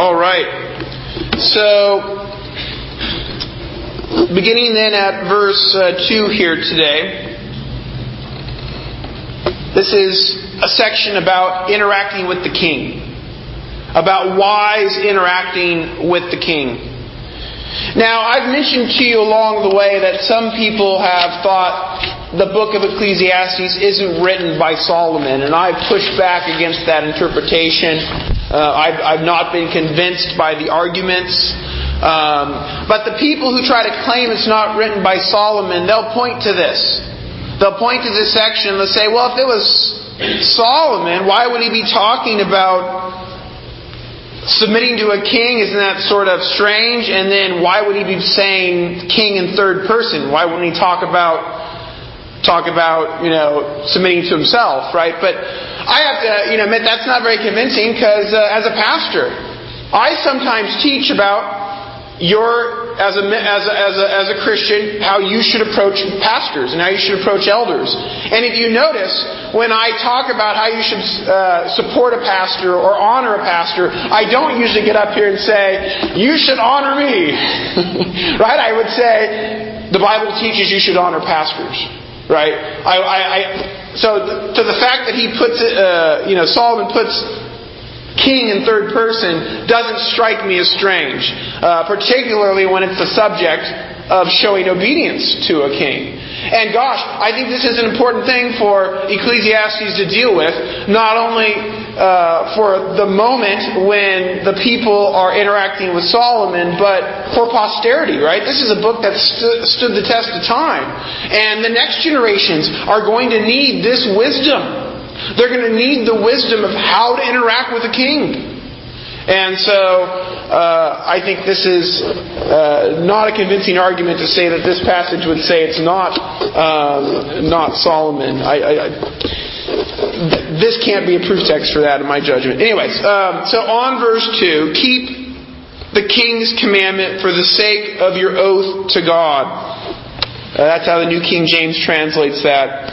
All right. So, beginning then at verse 2 here today, this is a section about interacting with the king. About wise interacting with the king. Now, I've mentioned to you along the way that some people have thought the book of Ecclesiastes isn't written by Solomon, and I've pushed back against that interpretation. I've not been convinced by the arguments. But the people who try to claim it's not written by Solomon, they'll point to this. They'll point to this section and they'll say, well, if it was Solomon, why would he be talking about submitting to a king? Isn't that sort of strange? And then why would he be saying king in third person? Why wouldn't he talk about submitting to himself, right? But I have to admit that's not very convincing, because as a pastor, I sometimes teach about as a Christian, how you should approach pastors and how you should approach elders. And if you notice, when I talk about how you should support a pastor or honor a pastor, I don't usually get up here and say, you should honor me. Right? I would say, the Bible teaches you should honor pastors. Right? So to the fact that he puts it, Solomon puts king in third person doesn't strike me as strange, particularly when it's the subject of showing obedience to a king. And gosh, I think this is an important thing for Ecclesiastes to deal with, not only for the moment when the people are interacting with Solomon, but for posterity, right? This is a book that stood the test of time. And the next generations are going to need this wisdom. They're going to need the wisdom of how to interact with a king. And so, I think this is not a convincing argument to say that this passage would say it's not Solomon. This can't be a proof text for that in my judgment. Anyways, so on verse 2, keep the king's commandment for the sake of your oath to God. That's how the New King James translates that.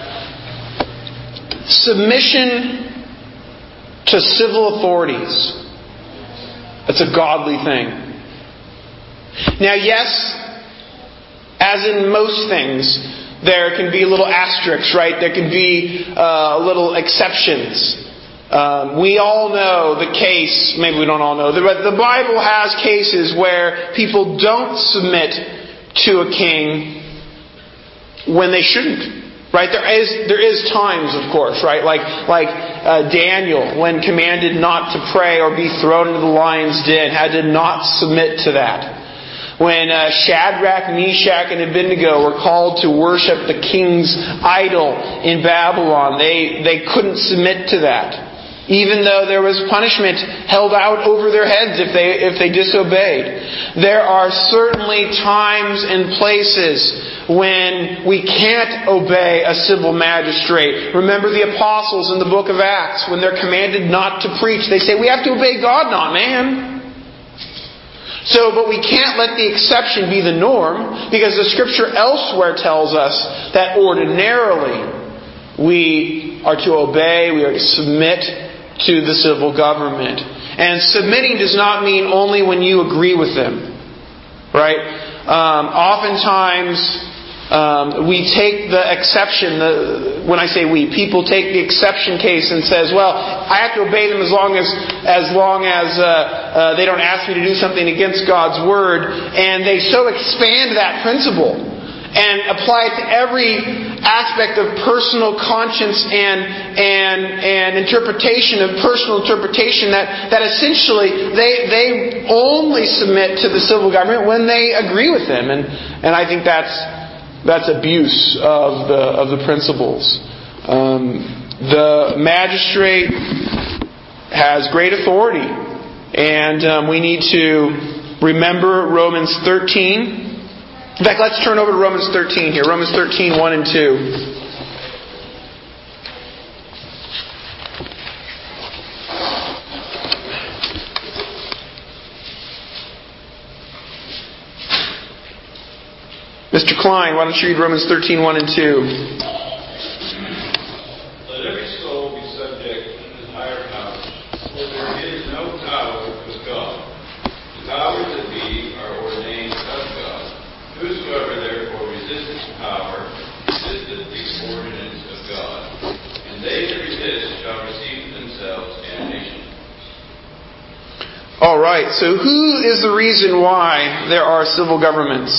Submission to civil authorities. That's a godly thing. Now, yes, as in most things, there can be little asterisks, right? There can be little exceptions. We all know the case, maybe we don't all know, but the Bible has cases where people don't submit to a king when they shouldn't. Right? There is times, of course, right? Like Daniel, when commanded not to pray or be thrown into the lion's den, had to not submit to that. When Shadrach, Meshach, and Abednego were called to worship the king's idol in Babylon, they couldn't submit to that. Even though there was punishment held out over their heads if they disobeyed. There are certainly times and places when we can't obey a civil magistrate. Remember the apostles in the book of Acts, when they're commanded not to preach, they say, we have to obey God, not man. But we can't let the exception be the norm, because the Scripture elsewhere tells us that ordinarily we are to obey, we are to submit to the civil government. And submitting does not mean only when you agree with them. Right? Oftentimes, we take the exception, when I say we, people take the exception case and says, well, I have to obey them as long as they don't ask me to do something against God's Word. And they so expand that principle and apply it to every aspect of personal conscience and interpretation, of personal interpretation, that essentially they only submit to the civil government when they agree with them. And I think that's abuse of the principles. The magistrate has great authority, and we need to remember Romans 13. In fact, let's turn over to Romans 13 here. Romans 13, 1 and 2. Mr. Klein, why don't you read Romans 13, 1 and 2? Let every soul be subject to his higher powers, for there is no power but God. power resisteth the ordinance of God, and they that resist shall receive themselves damnation. All right, so who is the reason why there are civil governments?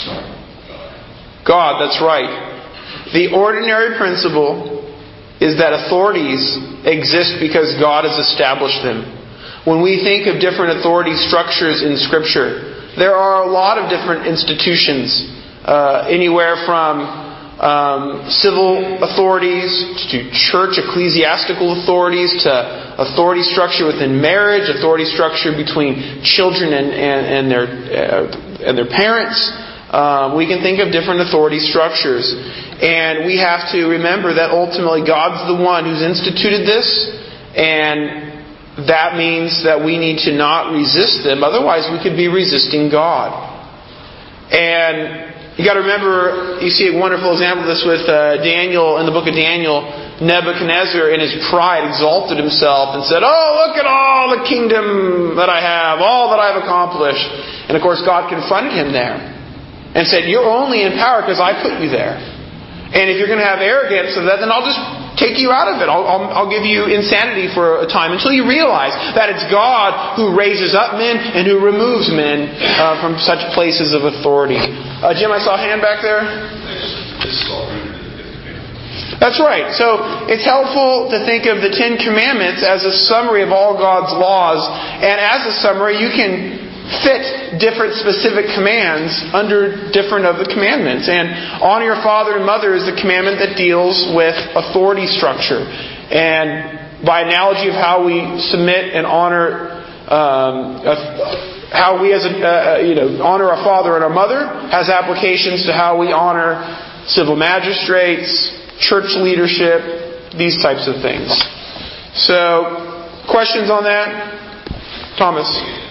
God, that's right. The ordinary principle is that authorities exist because God has established them. When we think of different authority structures in Scripture, there are a lot of different institutions, anywhere from civil authorities to church ecclesiastical authorities to authority structure within marriage, authority structure between children and their parents. We can think of different authority structures. And we have to remember that ultimately God's the one who's instituted this, and that means that we need to not resist them. Otherwise we could be resisting God. And you got to remember, you see a wonderful example of this with Daniel, in the book of Daniel. Nebuchadnezzar in his pride exalted himself and said, "Oh, look at all the kingdom that I have, all that I've accomplished." And of course God confronted him there and said, "You're only in power because I put you there. And if you're going to have arrogance of that, then I'll just take you out of it. I'll give you insanity for a time until you realize that it's God who raises up men and who removes men from such places of authority." Jim, I saw a hand back there. This is all rooted in the 10 Commandments. That's right. So it's helpful to think of the 10 Commandments as a summary of all God's laws. And as a summary, you can fit different specific commands under different of the commandments. And honor your father and mother is the commandment that deals with authority structure. And by analogy of how we submit and honor, how we as honor our father and our mother, has applications to how we honor civil magistrates, church leadership, these types of things. So, questions on that? Thomas.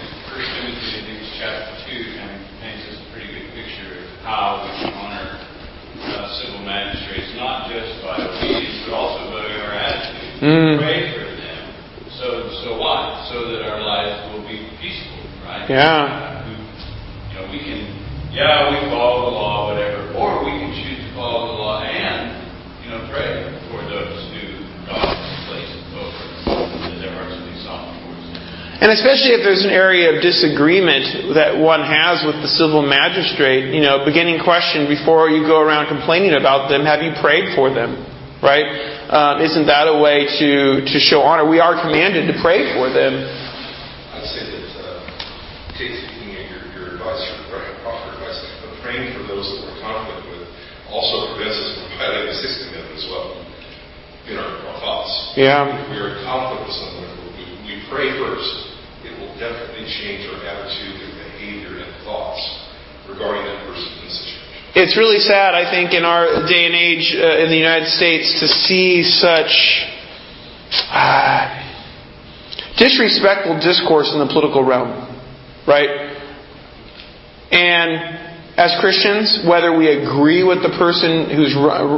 How we can honor civil magistrates, not just by obedience, but also by our attitude. Pray for them. So what? So that our lives will be peaceful, right? Yeah. We can, we follow the law, whatever, or we can choose to follow the law and, pray for those who God has placed over, that their hearts will be soft towards them. And especially if there's an area of disagreement that one has with the civil magistrate, beginning question before you go around complaining about them, have you prayed for them? Right? Isn't that a way to show honor? We are commanded to pray for them. I'd say that taking your advice, or proper advice, but praying for those that we're in conflict with also prevents us from violating the 6th commandment as well in our thoughts. Yeah. If we are in conflict with someone, we pray first. It will definitely change our attitude and behavior and thoughts regarding that person in the situation. It's really sad, I think, in our day and age in the United States to see such disrespectful discourse in the political realm. Right? And as Christians, whether we agree with the person who's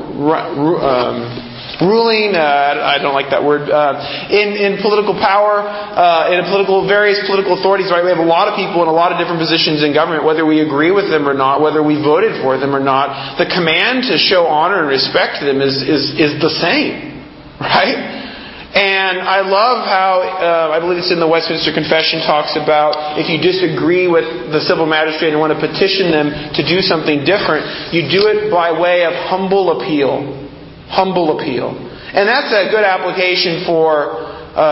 ruling, I don't like that word, in political power, in various political authorities, right? We have a lot of people in a lot of different positions in government, whether we agree with them or not, whether we voted for them or not. The command to show honor and respect to them is the same, right? And I love how, I believe it's in the Westminster Confession, talks about if you disagree with the civil magistrate and want to petition them to do something different, you do it by way of humble appeal. Humble appeal. And that's a good application for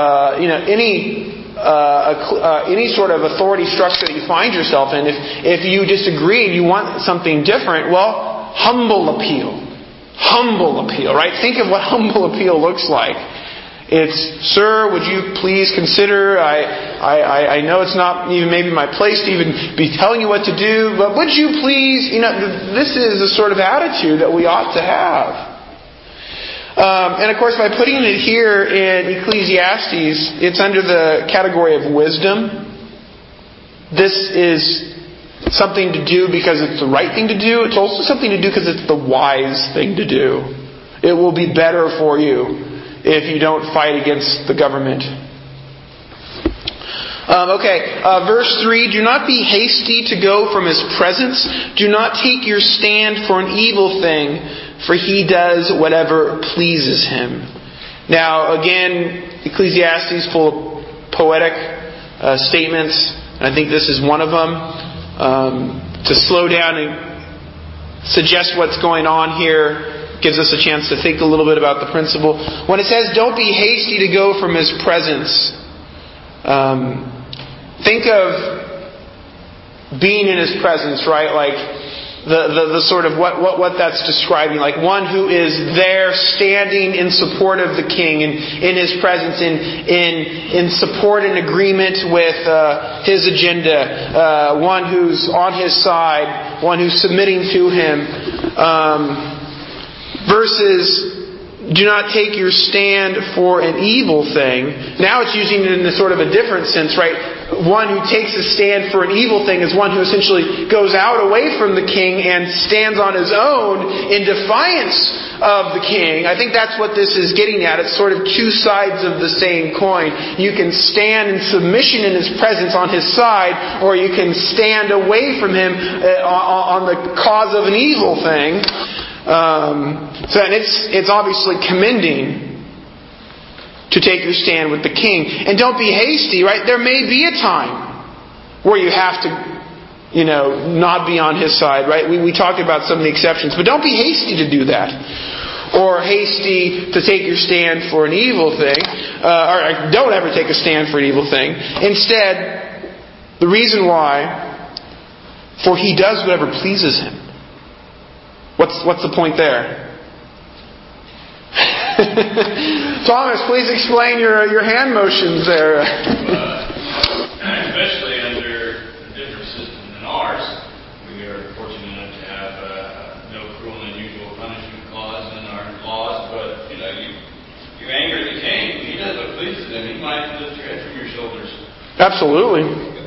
any sort of authority structure that you find yourself in. If you disagree and you want something different, well, humble appeal. Humble appeal, right? Think of what humble appeal looks like. It's, "Sir, would you please consider, I know it's not even maybe my place to even be telling you what to do, but would you please," this is the sort of attitude that we ought to have. And of course, by putting it here in Ecclesiastes, it's under the category of wisdom. This is something to do because it's the right thing to do. It's also something to do because it's the wise thing to do. It will be better for you if you don't fight against the government. Verse 3, do not be hasty to go from His presence. Do not take your stand for an evil thing, for He does whatever pleases Him. Now, again, Ecclesiastes full of poetic statements. I think this is one of them. To slow down and suggest what's going on here gives us a chance to think a little bit about the principle. When it says, don't be hasty to go from His presence, think of being in His presence, right? Like the sort of what that's describing. Like one who is there standing in support of the king and in His presence, in support and agreement with His agenda. One who's on His side, one who's submitting to Him. Versus, do not take your stand for an evil thing. Now it's using it in a sort of a different sense, right? One who takes a stand for an evil thing is one who essentially goes out away from the king and stands on his own in defiance of the king. I think that's what this is getting at. It's sort of two sides of the same coin. You can stand in submission in His presence on His side, or you can stand away from Him on the cause of an evil thing. So it's obviously commending to take your stand with the king. And don't be hasty, right? There may be a time where you have to, not be on his side, right? We talked about some of the exceptions, but don't be hasty to do that. Or hasty to take your stand for an evil thing. Or don't ever take a stand for an evil thing. Instead, the reason why, for He does whatever pleases Him. What's the point there? Thomas, please explain your hand motions there. Especially under a different system than ours, we are fortunate enough to have no cruel and unusual punishment clause in our laws. But you anger the king, he does what pleases him. He might lift your head from your shoulders. Absolutely.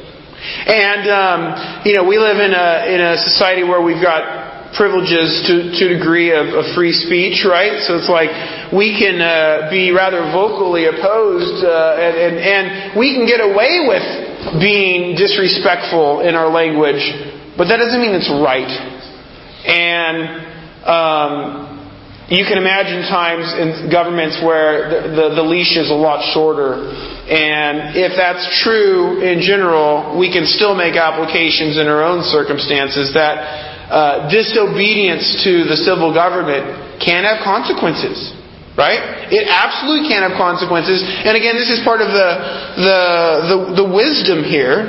And we live in a society where we've got privileges to a degree of free speech, right? So it's like we can be rather vocally opposed, and we can get away with being disrespectful in our language, but that doesn't mean it's right. And you can imagine times in governments where the leash is a lot shorter. And if that's true in general, we can still make applications in our own circumstances that disobedience to the civil government can have consequences, right? It absolutely can have consequences. And again, this is part of the wisdom here.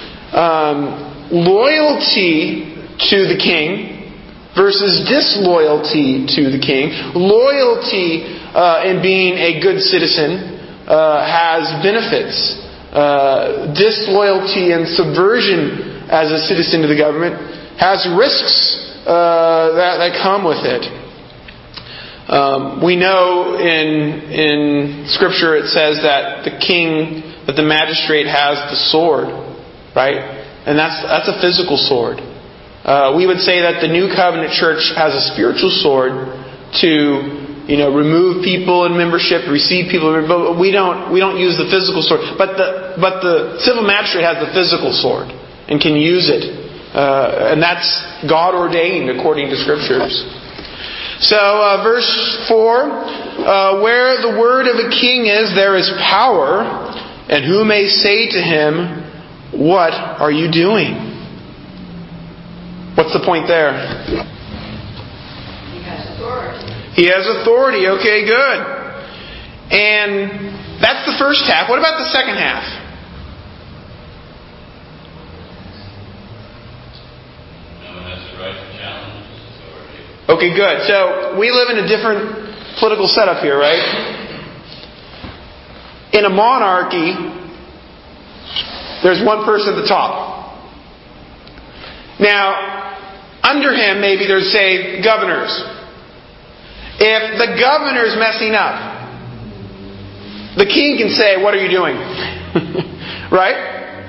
Loyalty to the king versus disloyalty to the king. Loyalty in being a good citizen has benefits. Disloyalty and subversion as a citizen to the government has risks that come with it. We know in Scripture it says that the magistrate has the sword, right? And that's a physical sword. We would say that the New Covenant Church has a spiritual sword to remove people in membership, receive people, but we don't use the physical sword. But the civil magistrate has the physical sword and can use it. And that's God ordained according to Scriptures. So, verse 4, where the word of a king is, there is power, and who may say to him, what are you doing? What's the point there? He has authority. He has authority. Okay, good. And that's the first half. What about the second half? Okay, good. So we live in a different political setup here, right? In a monarchy, there's one person at the top. Now, under him, maybe there's, say, governors. If the governor's messing up, the king can say, what are you doing? Right?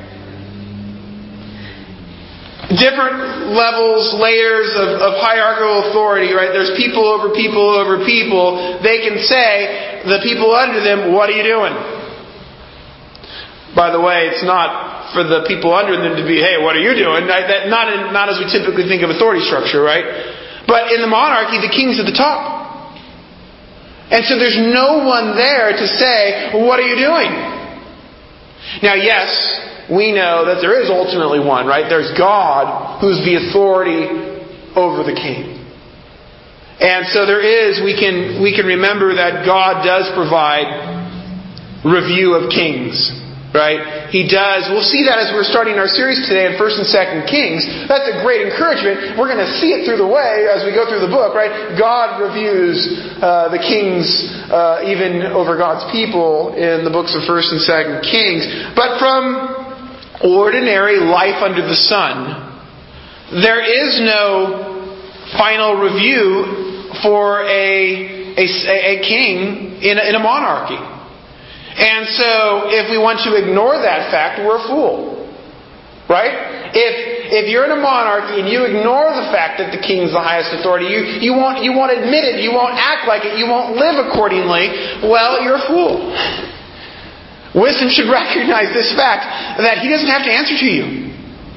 Different levels, layers of hierarchical authority, right? There's people over people over people. They can say, the people under them, what are you doing? By the way, it's not for the people under them to be, hey, what are you doing? Not as we typically think of authority structure, right? But in the monarchy, the king's at the top. And so there's no one there to say, well, what are you doing? Now, yes, we know that there is ultimately one, right? There's God who's the authority over the king. And so we can remember that God does provide review of kings. Right? He does. We'll see that as we're starting our series today in 1st and 2nd Kings. That's a great encouragement. We're going to see it through the way as we go through the book, right? God reviews the kings even over God's people in the books of 1st and 2nd Kings. But from ordinary life under the sun, there is no final review for a king in a monarchy. And so, if we want to ignore that fact, we're a fool. Right? If you're in a monarchy and you ignore the fact that the king is the highest authority, you won't admit it, you won't act like it, you won't live accordingly, well, you're a fool. Wisdom should recognize this fact, that he doesn't have to answer to you.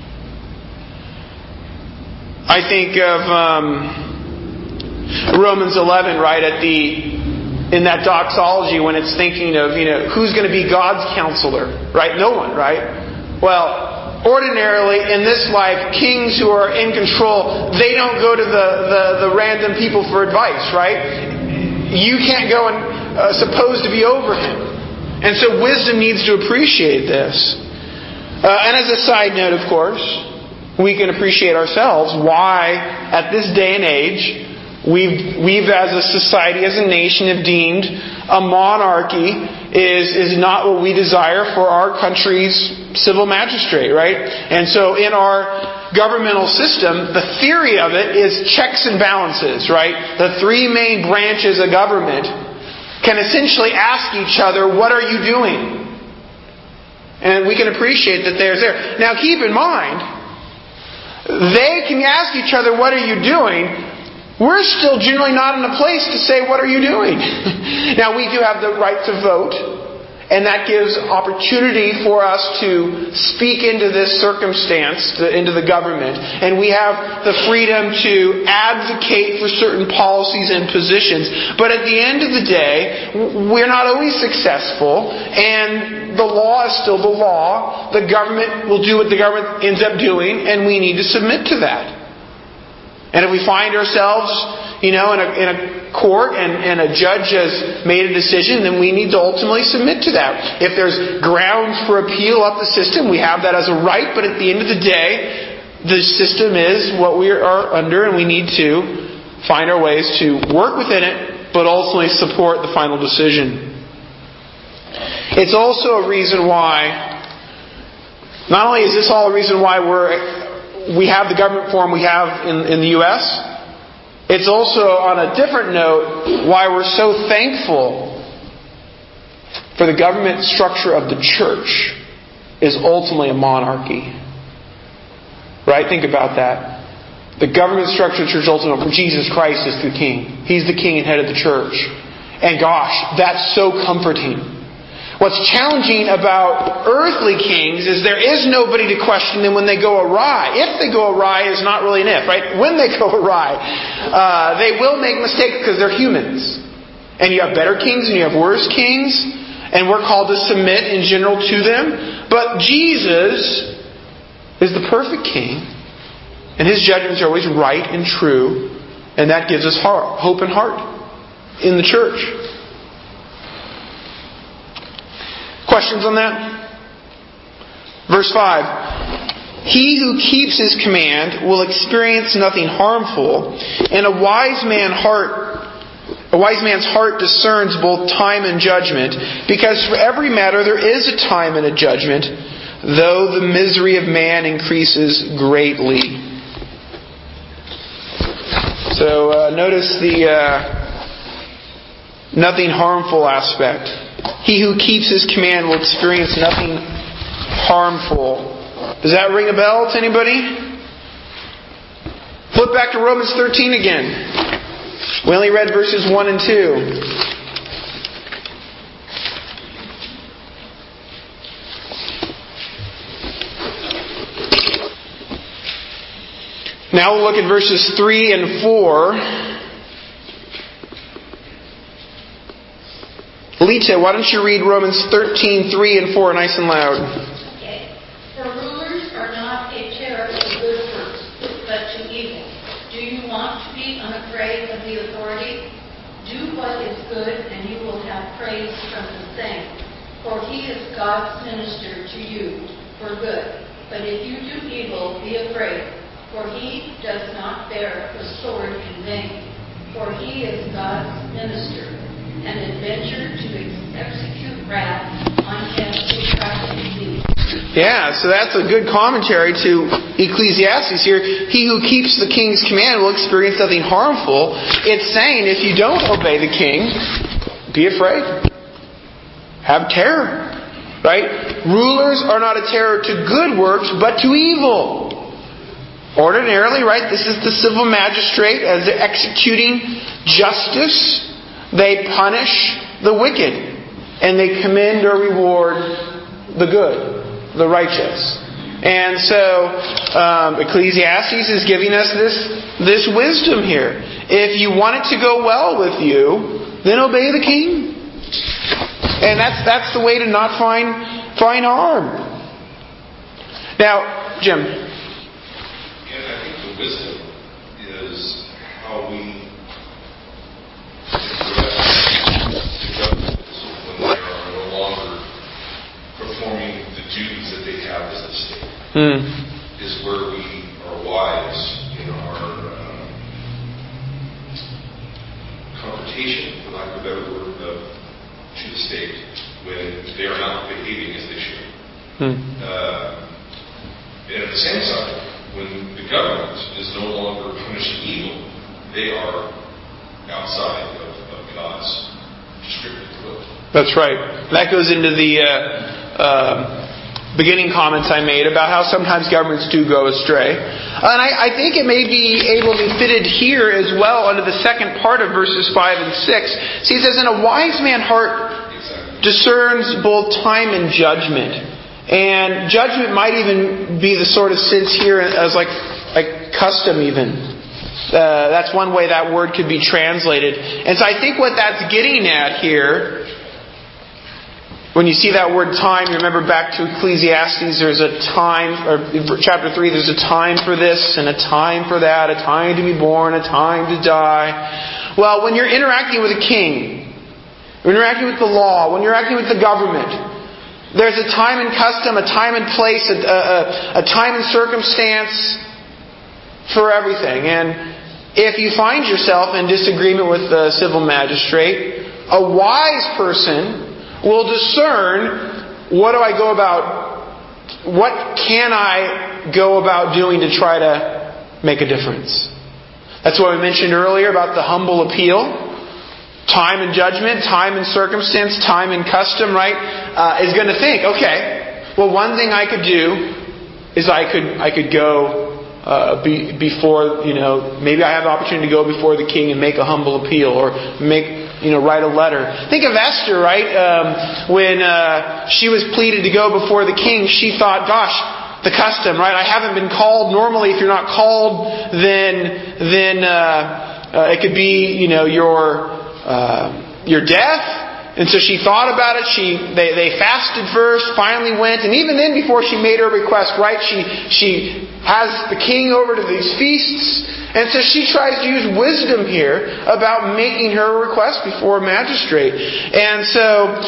I think of Romans 11, right, in that doxology when it's thinking of, who's going to be God's counselor, right? No one, right? Well, ordinarily in this life, kings who are in control, they don't go to the random people for advice, right? You can't go and supposed to be over him. And so wisdom needs to appreciate this. And as a side note, of course, we can appreciate ourselves why at this day and age We've as a society, as a nation, have deemed a monarchy is not what we desire for our country's civil magistrate, right? And so in our governmental system, the theory of it is checks and balances, right? The three main branches of government can essentially ask each other, what are you doing? And we can appreciate that there's there. Now keep in mind, they can ask each other, what are you doing? We're still generally not in a place to say, what are you doing? Now, we do have the right to vote, and that gives opportunity for us to speak into this circumstance, into the government. And we have the freedom to advocate for certain policies and positions. But at the end of the day, we're not always successful, and the law is still the law. The government will do what the government ends up doing, and we need to submit to that. And if we find ourselves, in a court and a judge has made a decision, then we need to ultimately submit to that. If there's grounds for appeal up the system, we have that as a right. But at the end of the day, the system is what we are under, and we need to find our ways to work within it, but ultimately support the final decision. It's also a reason why, not only is this all a reason why we have the government form we have in the U.S., it's also, on a different note, why we're so thankful for the government structure of the church is ultimately a monarchy. Right? Think about that. The government structure of the church ultimately for Jesus Christ is the king. He's the king and head of the church. And gosh, that's so comforting. What's challenging about earthly kings is there is nobody to question them when they go awry. If they go awry is not really an if, right? When they go awry, they will make mistakes because they're humans. And you have better kings and you have worse kings, and we're called to submit in general to them. But Jesus is the perfect king, and His judgments are always right and true, and that gives us hope and heart in the church. Questions on that? Verse 5. He who keeps His command will experience nothing harmful, and a wise man's heart discerns both time and judgment, because for every matter there is a time and a judgment, though the misery of man increases greatly. So notice the nothing harmful aspect. He who keeps His command will experience nothing harmful. Does that ring a bell to anybody? Flip back to Romans 13 again. We only read verses 1 and 2. Now we'll look at verses 3 and 4. Lita, why don't you read Romans 13, 3 and 4 nice and loud. Okay. For rulers are not a terror to good works, but to evil. Do you want to be unafraid of the authority? Do what is good, and you will have praise from the same. For he is God's minister to you for good. But if you do evil, be afraid. For he does not bear the sword in vain. For he is God's minister, an avenger to execute wrath on him who practices evil. Yeah, so that's a good commentary to Ecclesiastes here. He who keeps the king's command will experience nothing harmful. It's saying if you don't obey the king, be afraid. Have terror. Right? Rulers are not a terror to good works, but to evil. Ordinarily, right, this is the civil magistrate. As they're executing justice, they punish the wicked. And they commend or reward the good, the righteous. And so, Ecclesiastes is giving us this wisdom here. If you want it to go well with you, then obey the king. And that's the way to not find harm. Now, Jim. And I think the wisdom is how we address the government when they are no longer performing the duties that they have as a state. Is where we are wise in our confrontation, for lack of a better word, to the state when they are not behaving as they should. And at the same time, when the government is no longer punishing evil, they are outside of God's restricted will. That's right. That goes into the beginning comments I made about how sometimes governments do go astray. And I think it may be able to be fitted here as well under the second part of verses 5 and 6. See, it says, "And a wise man's heart discerns both time and judgment." And judgment might even be the sort of sense here as like custom even. That's one way that word could be translated. And so I think what that's getting at here, when you see that word time, remember back to Ecclesiastes, there's a time, or chapter 3, there's a time for this and a time for that, a time to be born, a time to die. Well, when you're interacting with a king, when you're interacting with the law, when you're interacting with the government, there's a time and custom, a time and place, a time and circumstance for everything. And if you find yourself in disagreement with the civil magistrate, a wise person will discern, what can I go about doing to try to make a difference? That's what we mentioned earlier about the humble appeal. Time and judgment, time and circumstance, time and custom, right? Is going to think, okay, well, one thing I could do is I could go before, maybe I have the opportunity to go before the king and make a humble appeal, or write a letter. Think of Esther, right? When she was pleaded to go before the king, she thought, gosh, the custom, right? I haven't been called. Normally, if you're not called, then it could be, your death. And so she thought about it. They fasted first, finally went, and even then, before she made her request, right? She has the king over to these feasts, and so she tries to use wisdom here about making her request before a magistrate. And so,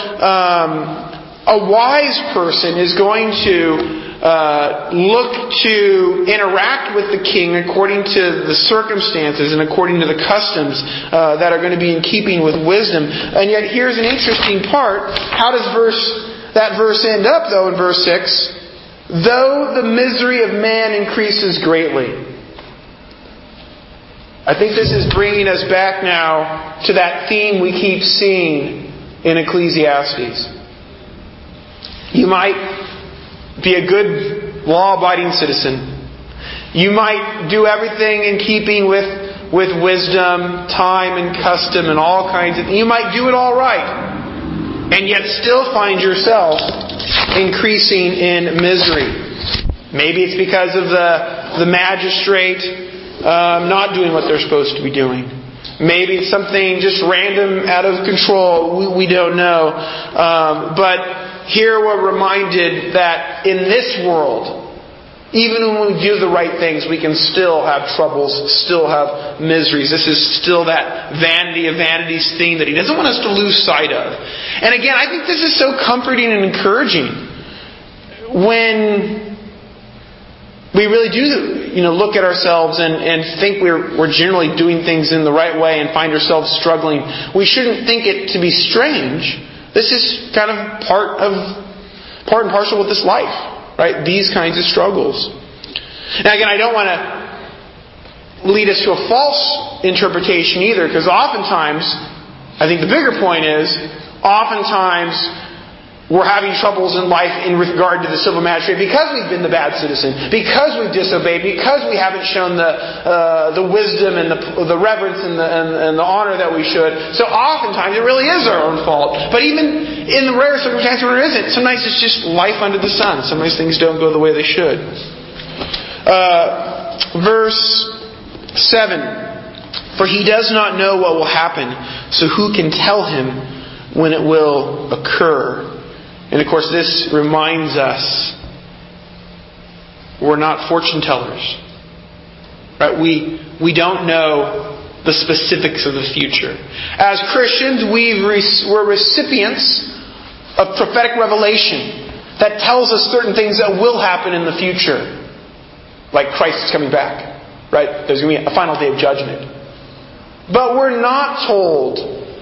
a wise person is going to look to interact with the king according to the circumstances and according to the customs that are going to be in keeping with wisdom. And yet here's an interesting part. How does that verse end up, though, in verse 6? Though the misery of man increases greatly. I think this is bringing us back now to that theme we keep seeing in Ecclesiastes. You might be a good law-abiding citizen. You might do everything in keeping with wisdom, time and custom and all kinds of things. You might do it all right, and yet still find yourself increasing in misery. Maybe it's because of the magistrate not doing what they're supposed to be doing. Maybe it's something just random, out of control. We don't know. But here we're reminded that in this world, even when we do the right things, we can still have troubles, still have miseries. This is still that vanity of vanities thing that He doesn't want us to lose sight of. And again, I think this is so comforting and encouraging when we really do, look at ourselves and think we're generally doing things in the right way and find ourselves struggling. We shouldn't think it to be strange. This is kind of part and parcel with this life, right? These kinds of struggles. Now again, I don't want to lead us to a false interpretation either, because oftentimes, I think the bigger point is, oftentimes we're having troubles in life in regard to the civil magistrate because we've been the bad citizen, because we've disobeyed, because we haven't shown the wisdom and the reverence and the honor that we should. So oftentimes it really is our own fault. But even in the rare circumstance where it isn't, sometimes it's just life under the sun. Sometimes things don't go the way they should. Verse 7. For he does not know what will happen, so who can tell him when it will occur? And of course, this reminds us we're not fortune tellers. Right? We don't know the specifics of the future. As Christians, we're recipients of prophetic revelation that tells us certain things that will happen in the future. Like Christ is coming back. Right? There's going to be a final day of judgment. But we're not told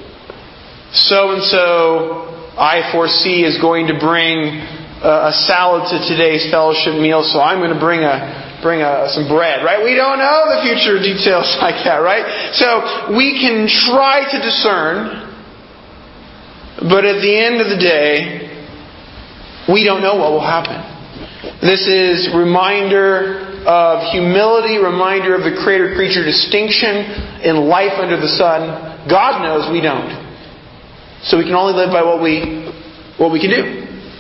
so-and-so I foresee is going to bring a salad to today's fellowship meal, so I'm going to bring some bread, right? We don't know the future details like that, right? So we can try to discern, but at the end of the day, we don't know what will happen. This is reminder of humility, reminder of the creator-creature distinction in life under the sun. God knows, we don't. So we can only live by what we can do.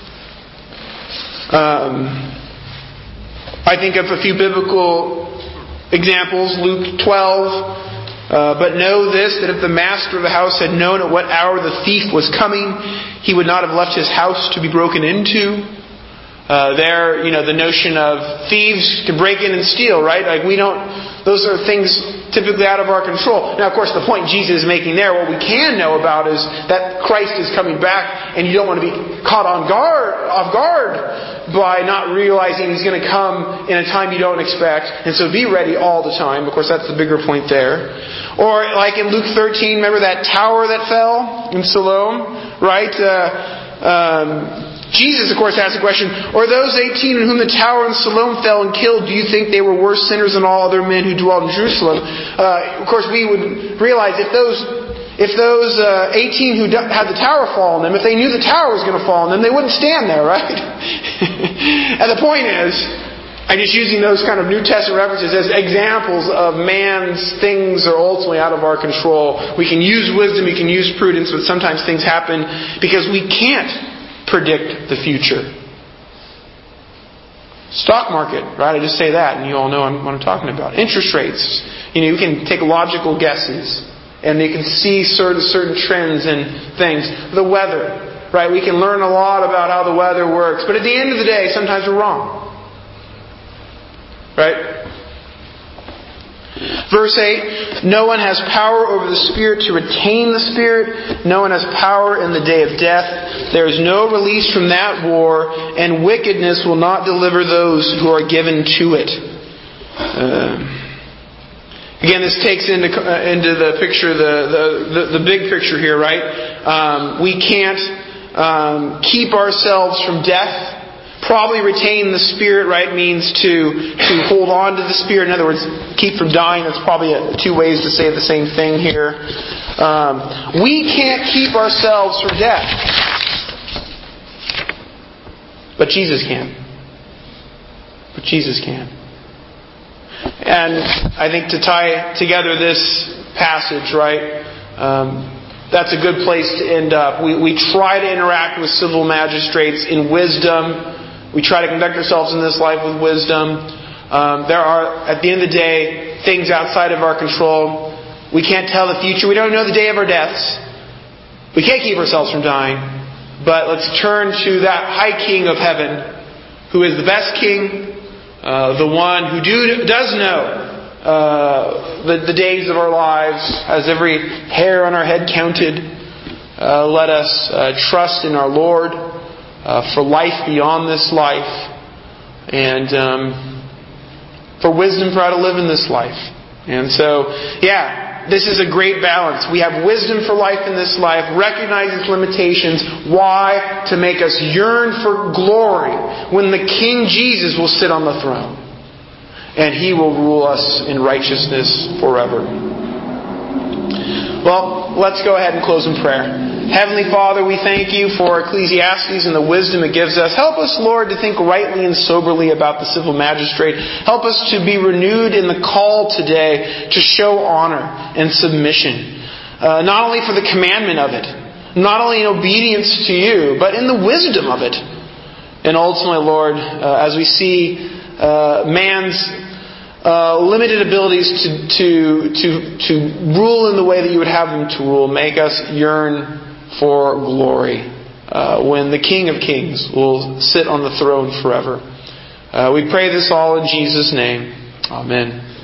I think of a few biblical examples. Luke 12. But know this, that if the master of the house had known at what hour the thief was coming, he would not have left his house to be broken into. The notion of thieves can break in and steal, right? Those are things typically out of our control. Now, of course, the point Jesus is making there, what we can know about is that Christ is coming back, and you don't want to be caught off guard by not realizing He's going to come in a time you don't expect. And so be ready all the time. Of course, that's the bigger point there. Or like in Luke 13, remember that tower that fell in Siloam, right? Jesus, of course, asked the question, or those 18 in whom the tower in Siloam fell and killed, do you think they were worse sinners than all other men who dwelt in Jerusalem? Of course, we would realize if those 18 who had the tower fall on them, if they knew the tower was going to fall on them, they wouldn't stand there, right? And the point is, I'm just using those kind of New Testament references as examples of man's things are ultimately out of our control. We can use wisdom, we can use prudence, but sometimes things happen because we can't predict the future. Stock market, right? I just say that and you all know what I'm talking about. Interest rates. You can take logical guesses and you can see certain trends and things. The weather, right? We can learn a lot about how the weather works, but at the end of the day, sometimes we're wrong. Right? Verse 8, no one has power over the Spirit to retain the Spirit. No one has power in the day of death. There is no release from that war, and wickedness will not deliver those who are given to it. Again, this takes into the picture, the big picture here, right? We can't keep ourselves from death. Probably retain the Spirit, right, means to hold on to the Spirit. In other words, keep from dying. That's probably two ways to say the same thing here. We can't keep ourselves from death. But Jesus can. But Jesus can. And I think to tie together this passage, right, that's a good place to end up. We try to interact with civil magistrates in wisdom. We try to conduct ourselves in this life with wisdom. There are, at the end of the day, things outside of our control. We can't tell the future. We don't know the day of our deaths. We can't keep ourselves from dying. But let's turn to that high King of heaven, who is the best King, the one who does know the days of our lives, has every hair on our head counted. Let us trust in our Lord for life beyond this life, and for wisdom for how to live in this life. And so, this is a great balance. We have wisdom for life in this life, recognize its limitations. Why? To make us yearn for glory when the King Jesus will sit on the throne. And He will rule us in righteousness forever. Well, let's go ahead and close in prayer. Heavenly Father, we thank You for Ecclesiastes and the wisdom it gives us. Help us, Lord, to think rightly and soberly about the civil magistrate. Help us to be renewed in the call today to show honor and submission. Not only for the commandment of it, not only in obedience to You, but in the wisdom of it. And ultimately, Lord, as we see man's limited abilities to rule in the way that You would have them to rule, make us yearn for glory when the King of Kings will sit on the throne forever. We pray this all in Jesus' name. Amen.